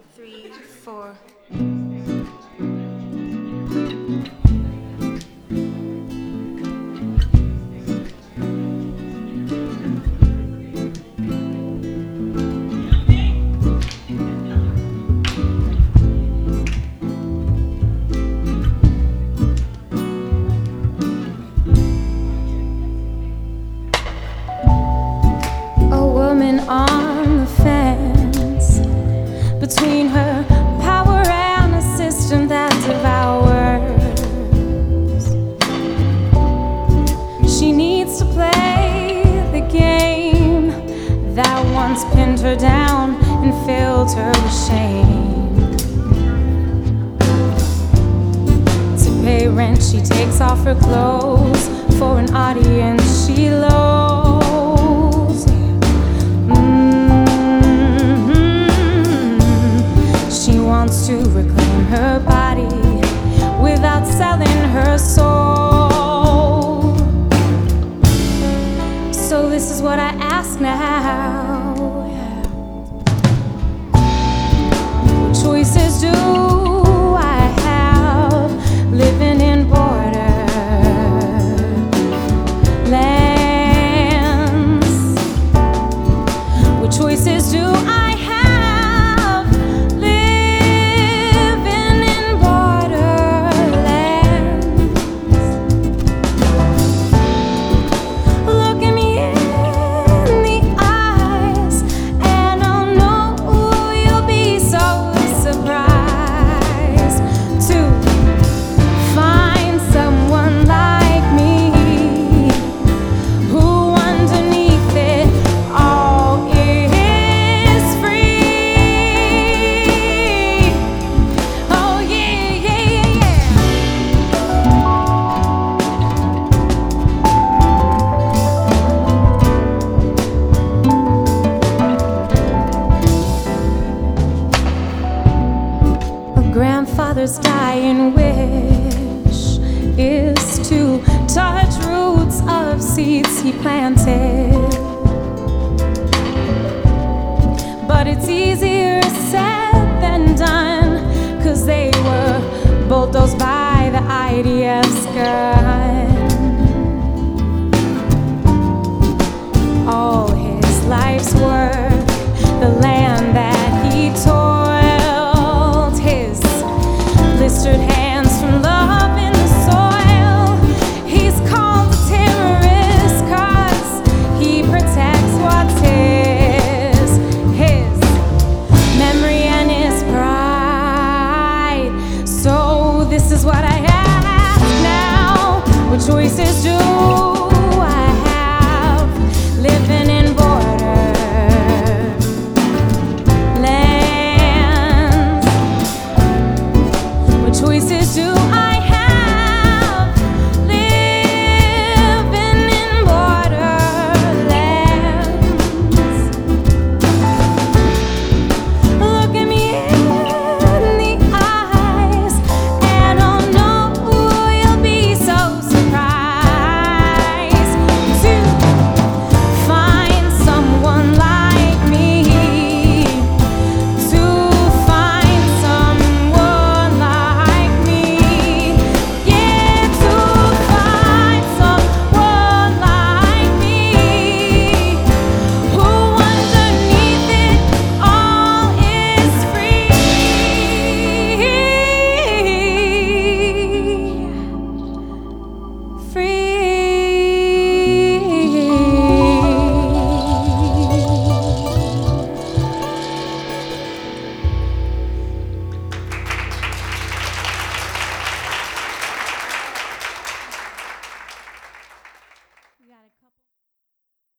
3, 4. A woman on the fence between her power and a system that devours. She needs to play the game that once pinned her down and filled her with shame. To pay rent, she takes off her clothes for an audience she loathes. She wants to reclaim her body without selling her soul. So this is what I ask now. What choices do I have living in borderlands? What choices do I have living in borderlands? Look at me in the eyes and I'll know you'll be so surprised to find someone like me who underneath it all is free. Oh yeah, yeah, yeah, yeah. A grandfather's dying wish is to touch roots of seeds he planted. But it's easier said than done, 'cause they were bulldozed by the IDF's gun. All his life's work, the land that he toiled, his blistered hands from love in the soil. He's called a terrorist 'cause he protects what's his memory and his pride. So this is what I ask now. What choices